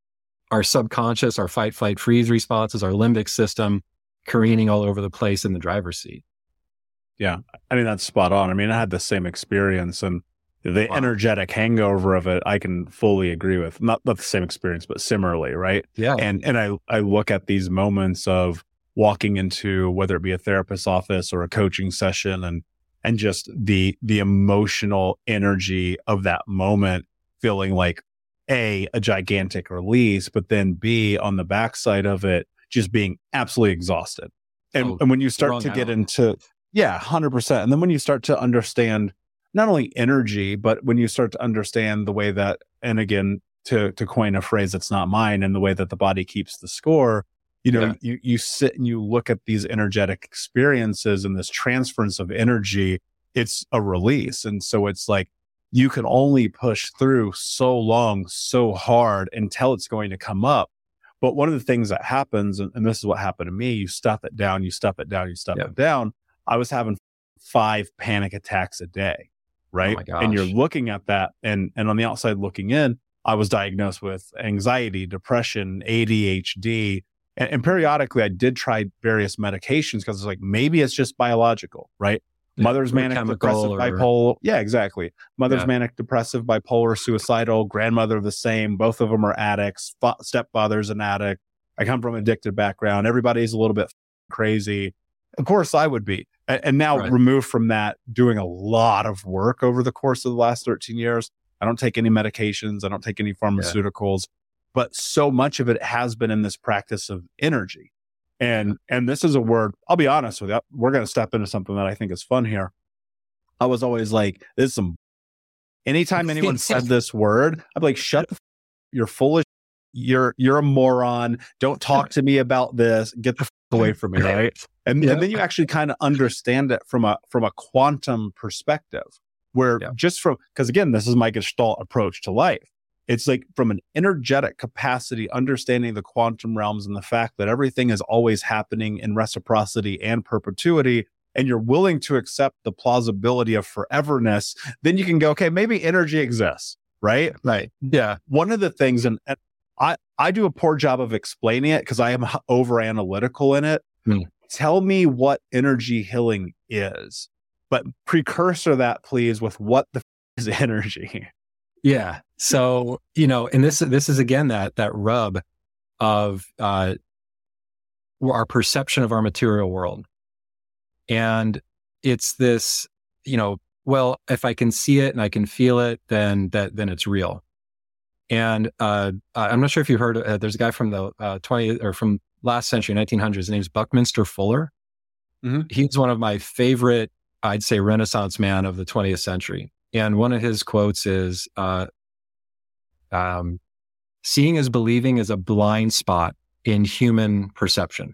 our subconscious, our fight, flight, freeze responses, our limbic system careening all over the place in the driver's seat. Yeah. I mean, that's spot on. I mean, I had the same experience, and the Wow. energetic hangover of it, I can fully agree with. Not, not the same experience, but similarly, right? Yeah. And, and I, I look at these moments of walking into whether it be a therapist's office or a coaching session, and, and just the, the emotional energy of that moment, feeling like A, a gigantic release, but then B, on the backside of it, just being absolutely exhausted. And, Oh, and when you start wrong to get out. into, yeah, one hundred percent. And then when you start to understand not only energy, but when you start to understand the way that, and again, to, to coin a phrase that's not mine, and the way that the body keeps the score, you know, Yeah. you, you sit and you look at these energetic experiences and this transference of energy, it's a release. And so it's like, you can only push through so long, so hard until it's going to come up. But one of the things that happens, and, and this is what happened to me, you stuff it down, you stuff it down, you stuff Yeah. it down. I was having five panic attacks a day, right? Oh my And you're gosh. looking at that, and, and on the outside looking in, I was diagnosed with anxiety, depression, A D H D. And, and periodically I did try various medications because it's like, maybe it's just biological, right? Yeah, Mother's or manic chemical depressive or- bipolar. Yeah, exactly. Mother's Yeah. manic depressive bipolar, suicidal, grandmother the same. Both of them are addicts. Fa- stepfather's an addict. I come from an addicted background. Everybody's a little bit crazy. Of course I would be. And, and now Right. removed from that, doing a lot of work over the course of the last thirteen years. I don't take any medications. I don't take any pharmaceuticals, but so much of it has been in this practice of energy. And, and this is a word, I'll be honest with you, we're going to step into something that I think is fun here. I was always like, this is some, anytime anyone said this word, I'd be like, shut the, f- you're full of, you're, you're a moron. Don't talk to me about this. Get the f- away from me. Right. And, Yeah. and then you actually kind of understand it from a, from a quantum perspective, where Yeah. just from, because again, this is my Gestalt approach to life. It's like from an energetic capacity, understanding the quantum realms and the fact that everything is always happening in reciprocity and perpetuity, and you're willing to accept the plausibility of foreverness, then you can go, okay, maybe energy exists, right? Right. Yeah. One of the things, and, and I, I do a poor job of explaining it because I am over analytical in it. Hmm. Tell me what energy healing is, but precursor that, please, with what the f- is energy. Yeah. So, you know, and this, this is again, that, that rub of, uh, our perception of our material world. And it's this, you know, well, if I can see it and I can feel it, then that then it's real. And uh, I'm not sure if you've heard, uh, there's a guy from the uh, twentieth or from last century, nineteen hundreds. His name's Buckminster Fuller. Mm-hmm. He's one of my favorite, I'd say, Renaissance man of the twentieth century. And one of his quotes is, uh, um, seeing is believing is a blind spot in human perception.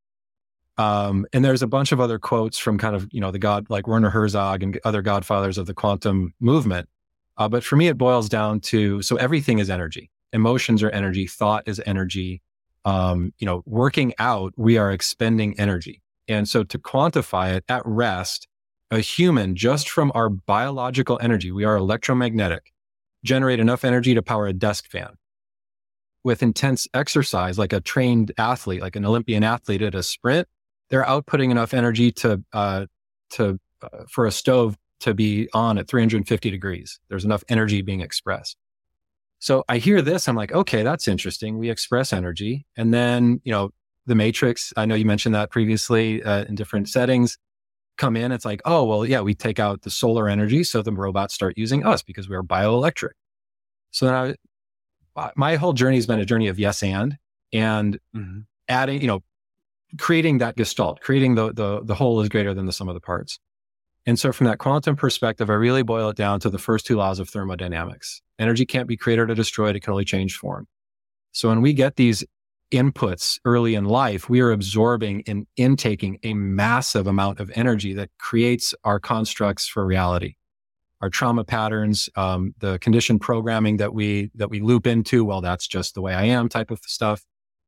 Um, and there's a bunch of other quotes from kind of, you know, the God, like Werner Herzog and other godfathers of the quantum movement. Uh, but for me, it boils down to, so everything is energy. Emotions are energy. Thought is energy. Um, you know, working out, we are expending energy. And so to quantify it at rest, a human, just from our biological energy, we are electromagnetic, generate enough energy to power a desk fan. With intense exercise, like a trained athlete, like an Olympian athlete at a sprint, they're outputting enough energy to, uh, to, uh, for a stove to be on at three hundred fifty degrees. There's enough energy being expressed. So I hear this, I'm like, okay, that's interesting. We express energy. And then, you know, the Matrix, I know you mentioned that previously uh, in different settings, come in. It's like, oh, well, yeah, we take out the solar energy. So the robots start using us because we are bioelectric. So then I, my whole journey has been a journey of yes and, and mm-hmm. adding, you know, creating that gestalt, creating the, the, the whole is greater than the sum of the parts. And so from that quantum perspective, I really boil it down to the first two laws of thermodynamics. Energy can't be created or destroyed. It can only change form. So when we get these inputs early in life, we are absorbing and intaking a massive amount of energy that creates our constructs for reality. Our trauma patterns, um, the conditioned programming that we, that we loop into, well, that's just the way I am type of stuff.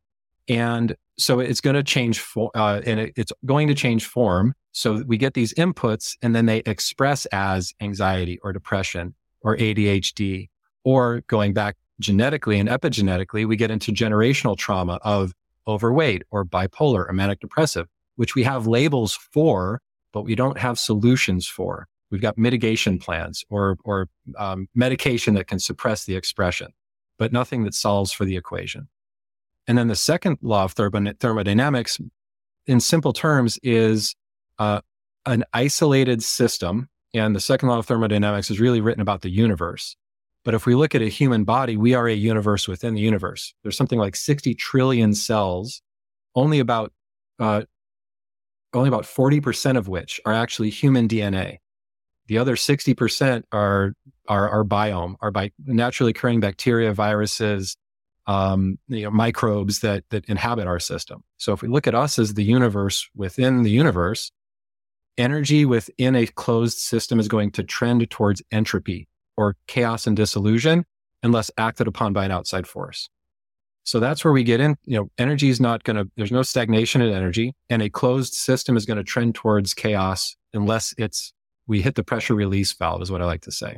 And so it's going to change, for, uh, and it, it's going to change form. So we get these inputs and then they express as anxiety or depression or A D H D, or going back genetically and epigenetically, we get into generational trauma of overweight or bipolar or manic depressive, which we have labels for, but we don't have solutions for. We've got mitigation plans or, or um, medication that can suppress the expression, but nothing that solves for the equation. And then the second law of thermodynamics, in simple terms, is uh, an isolated system. And the second law of thermodynamics is really written about the universe. But if we look at a human body, we are a universe within the universe. There's something like sixty trillion cells, only about uh, only about forty percent of which are actually human D N A. The other sixty percent are are our biome, are by naturally occurring bacteria, viruses, um, you know, microbes that that inhabit our system. So if we look at us as the universe within the universe, energy within a closed system is going to trend towards entropy or chaos and dissolution unless acted upon by an outside force. So that's where we get in, you know, energy is not going to, there's no stagnation in energy, and a closed system is going to trend towards chaos unless it's, we hit the pressure release valve is what I like to say.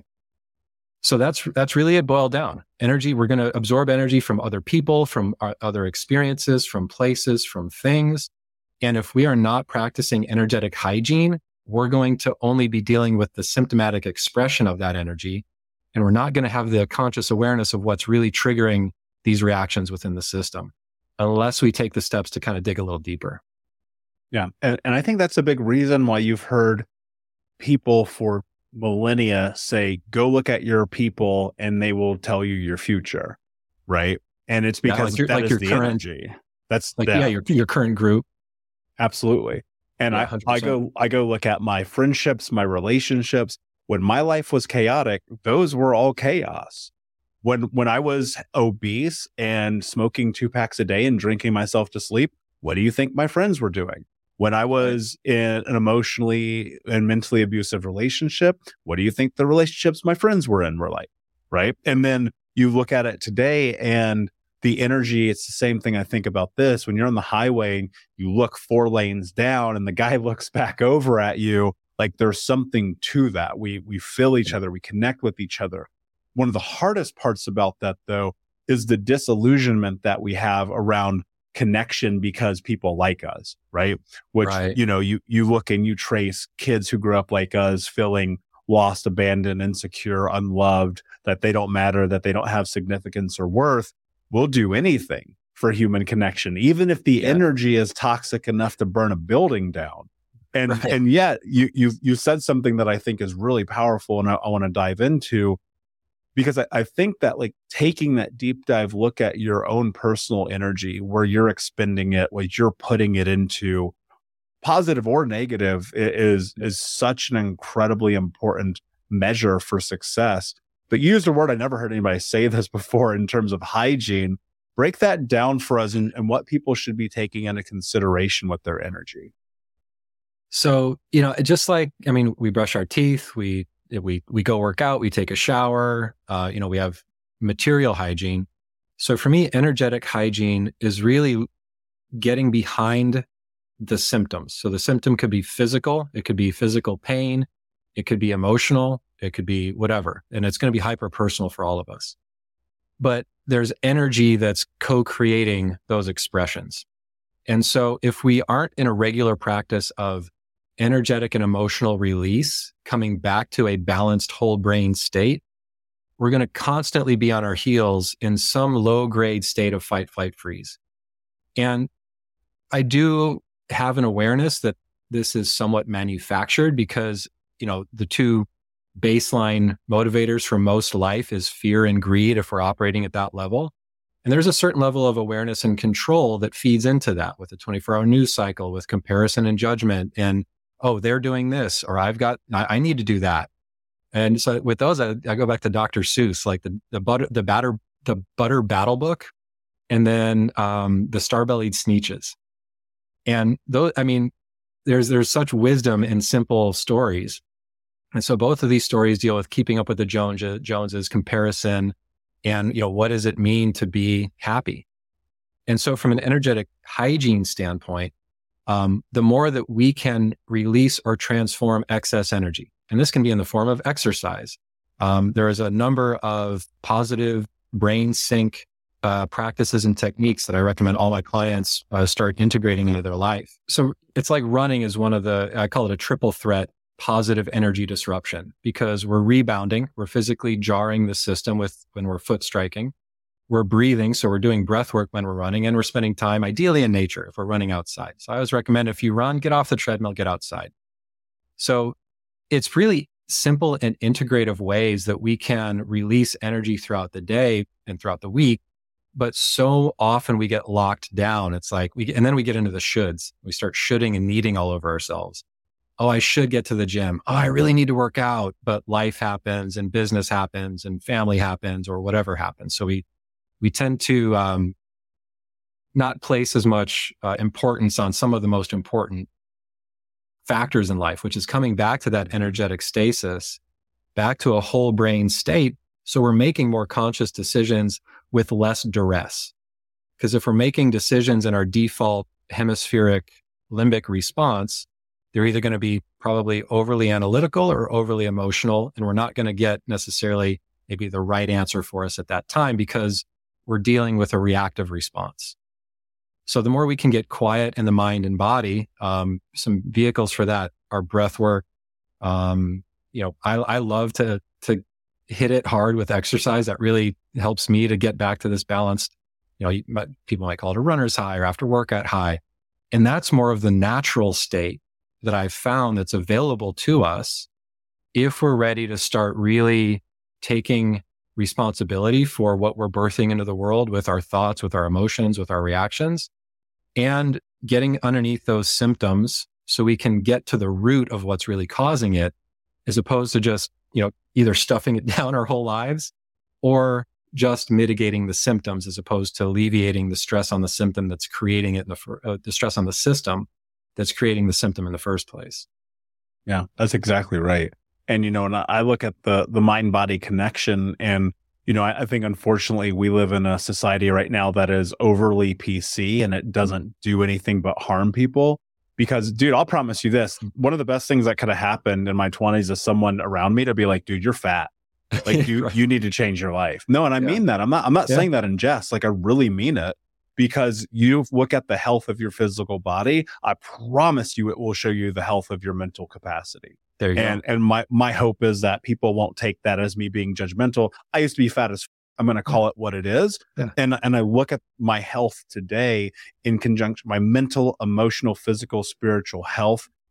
So that's, that's really it boiled down. Energy, we're going to absorb energy from other people, from our other experiences, from places, from things. And if we are not practicing energetic hygiene, we're going to only be dealing with the symptomatic expression of that energy. And we're not going to have the conscious awareness of what's really triggering these reactions within the system unless we take the steps to kind of dig a little deeper. Yeah. And, and I think that's a big reason why you've heard people for millennia say, go look at your people and they will tell you your future. Right. And it's because yeah, like your, that like is your the current, energy. That's like, yeah, yeah your, your current group. Absolutely. And yeah, I, I go, I go look at my friendships, my relationships. When my life was chaotic, those were all chaos. When, when I was obese and smoking two packs a day and drinking myself to sleep, what do you think my friends were doing? When I was in an emotionally and mentally abusive relationship, what do you think the relationships my friends were in were like? Right. And then you look at it today and the energy, it's the same thing I think about this. When you're on the highway, you look four lanes down and the guy looks back over at you, like there's something to that. We we feel each other, we connect with each other. One of the hardest parts about that, though, is the disillusionment that we have around connection because people like us, right? Which, right. you know, you you look and you trace kids who grew up like us feeling lost, abandoned, insecure, unloved, that they don't matter, that they don't have significance or worth. We'll do anything for human connection, even if the yeah. energy is toxic enough to burn a building down. And Right. and yet you you you said something that I think is really powerful, and I, I want to dive into, because I, I think that like taking that deep dive look at your own personal energy, where you're expending it, what you're putting it into, positive or negative, i- is is such an incredibly important measure for success. But you used a word I never heard anybody say this before in terms of hygiene. Break that down for us, and, and what people should be taking into consideration with their energy. So, you know, just like, I mean, we brush our teeth, we, we, we go work out, we take a shower, uh, you know, we have material hygiene. So for me, energetic hygiene is really getting behind the symptoms. So the symptom could be physical, it could be physical pain, it could be emotional, it could be whatever. And it's going to be hyper personal for all of us. But there's energy that's co-creating those expressions. And so if we aren't in a regular practice of energetic and emotional release, coming back to a balanced whole brain state, we're going to constantly be on our heels in some low grade state of fight, flight, freeze. And I do have an awareness that this is somewhat manufactured, because, you know, the two baseline motivators for most life is fear and greed if we're operating at that level. And there's a certain level of awareness and control that feeds into that with the twenty-four hour news cycle, with comparison and judgment, and, oh, they're doing this, or I've got, I, I need to do that. And so with those, I, I go back to Doctor Seuss, like the, the butter, the batter, the butter battle book, and then, um, the star-bellied Sneetches. And those, I mean, there's, there's such wisdom in simple stories. And so both of these stories deal with keeping up with the Jones, Joneses, comparison, and, you know, what does it mean to be happy? And so from an energetic hygiene standpoint, um, the more that we can release or transform excess energy, and this can be in the form of exercise. Um, there is a number of positive brain sync uh, practices and techniques that I recommend all my clients uh, start integrating into their life. So it's like running is one of the, I call it a triple threat positive energy disruption, because we're rebounding, we're physically jarring the system with when we're foot striking, we're breathing, so we're doing breath work when we're running, and we're spending time ideally in nature if we're running outside. So I always recommend, if you run, get off the treadmill, get outside. So it's really simple and integrative ways that we can release energy throughout the day and throughout the week. But so often we get locked down. It's like we, and then we get into the shoulds. We start shoulding and needing all over ourselves. Oh, I should get to the gym. Oh, I really need to work out, but life happens and business happens and family happens or whatever happens. So we, we tend to, um, not place as much uh, importance on some of the most important factors in life, which is coming back to that energetic stasis, back to a whole brain state. So we're making more conscious decisions with less duress. Because if we're making decisions in our default hemispheric limbic response, they're either going to be probably overly analytical or overly emotional, and we're not going to get necessarily maybe the right answer for us at that time because we're dealing with a reactive response. So the more we can get quiet in the mind and body, um, some vehicles for that are breath work. Um, you know, I, I love to, to hit it hard with exercise. That really helps me to get back to this balanced, you know, you might, people might call it a runner's high or after workout high. And that's more of the natural state that I've found that's available to us if we're ready to start really taking responsibility for what we're birthing into the world with our thoughts, with our emotions, with our reactions, and getting underneath those symptoms so we can get to the root of what's really causing it, as opposed to just, you know, either stuffing it down our whole lives or just mitigating the symptoms as opposed to alleviating the stress on the symptom that's creating it, in the, uh, the stress on the system that's creating the symptom in the first place. Yeah, that's exactly right. And, you know, and I look at the, the mind body connection, and, you know, I, I think unfortunately we live in a society right now that is overly P C, and it doesn't do anything but harm people. Because, dude, I'll promise you this, one of the best things that could have happened in my twenties is someone around me to be like, dude, you're fat. Like you, right. you need to change your life. No, and I yeah. mean that. I'm not, I'm not yeah. saying that in jest. Like I really mean it, because you look at the health of your physical body. I promise you, it will show you the health of your mental capacity. There you and, go. And my, my hope is that people won't take that as me being judgmental. I used to be fat as I'm going to call it what it is. Yeah. And, and I look at my health today in conjunction, my mental, emotional, physical, spiritual health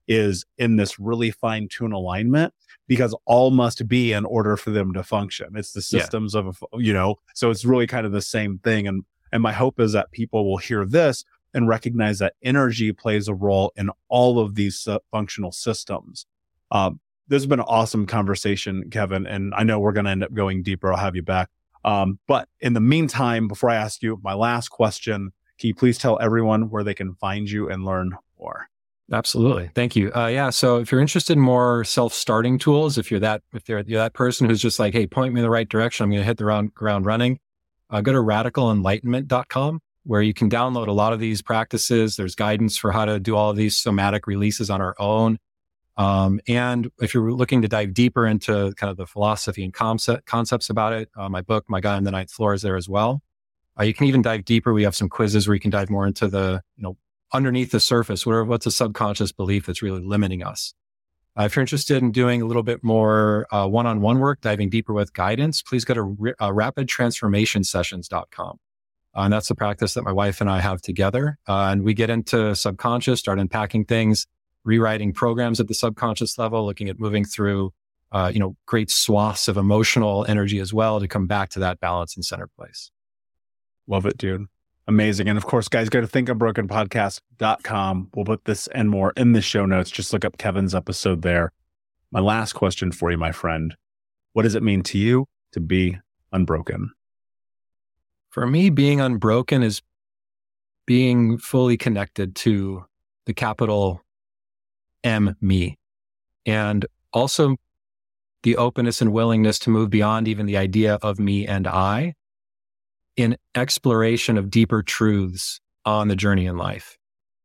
is in this really fine-tuned alignment, because all must be in order for them to function. It's the systems yeah. of, you know, so it's really kind of the same thing. And, and my hope is that people will hear this and recognize that energy plays a role in all of these uh, functional systems. Um, this has been an awesome conversation, Kevin, and I know we're going to end up going deeper. I'll have you back. Um, but in the meantime, before I ask you my last question, can you please tell everyone where they can find you and learn more? Absolutely. Thank you. Uh, yeah. So if you're interested in more self-starting tools, if you're that, if you're, you're that person who's just like, hey, point me in the right direction, I'm going to hit the ground, ground running, uh, go to radical enlightenment dot com, where you can download a lot of these practices. There's guidance for how to do all of these somatic releases on our own. Um, and if you're looking to dive deeper into kind of the philosophy and concept, concepts about it, uh, my book, My Guy on the Ninth Floor, is there as well. Uh, you can even dive deeper. We have some quizzes where you can dive more into the, you know, underneath the surface, whatever, what's a subconscious belief that's really limiting us. Uh, if you're interested in doing a little bit more uh, one-on-one work, diving deeper with guidance, please go to uh, rapid transformation sessions dot com. Uh, and that's the practice that my wife and I have together. Uh, and we get into subconscious, start unpacking things, rewriting programs at the subconscious level, looking at moving through, uh, you know, great swaths of emotional energy as well to come back to that balance and center place. Love it, dude. Amazing. And of course, guys, go to think unbroken podcast dot com. We'll put this and more in the show notes. Just look up Kevin's episode there. My last question for you, my friend. What does it mean to you to be unbroken? For me, being unbroken is being fully connected to the capital M, me, and also the openness and willingness to move beyond even the idea of me and I in exploration of deeper truths on the journey in life.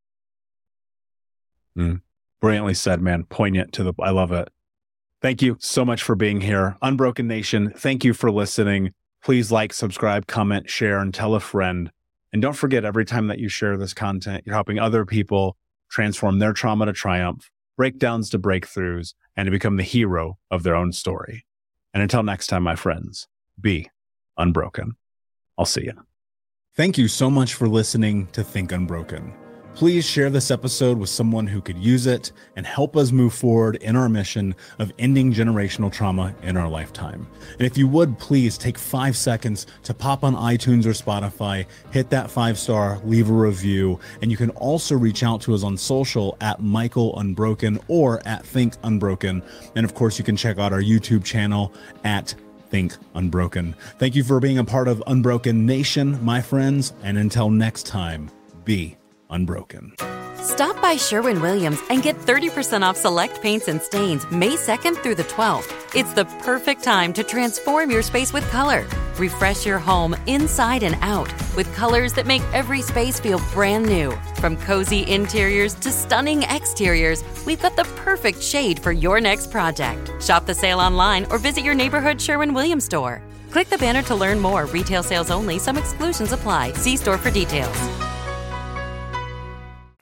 Mm. Brilliantly said, man. Poignant to the, I love it. Thank you so much for being here. Unbroken Nation, thank you for listening. Please like, subscribe, comment, share, and tell a friend. And don't forget, every time that you share this content, you're helping other people transform their trauma to triumph, breakdowns to breakthroughs, and to become the hero of their own story. And until next time, my friends, be unbroken. I'll see you. Thank you so much for listening to Think Unbroken. Please share this episode with someone who could use it and help us move forward in our mission of ending generational trauma in our lifetime. And if you would, please take five seconds to pop on iTunes or Spotify, hit that five star, leave a review, and you can also reach out to us on social at Michael Unbroken or at Think Unbroken. And of course, you can check out our YouTube channel at Think Unbroken. Thank you for being a part of Unbroken Nation, my friends. And until next time, be unbroken. Stop by Sherwin-Williams and get thirty percent off select paints and stains May second through the twelfth. It's the perfect time to transform your space with color. Refresh your home inside and out with colors that make every space feel brand new. From cozy interiors to stunning exteriors, we've got the perfect shade for your next project. Shop the sale online or visit your neighborhood Sherwin-Williams store. Click the banner to learn more. Retail sales only. Some exclusions apply. See store for details.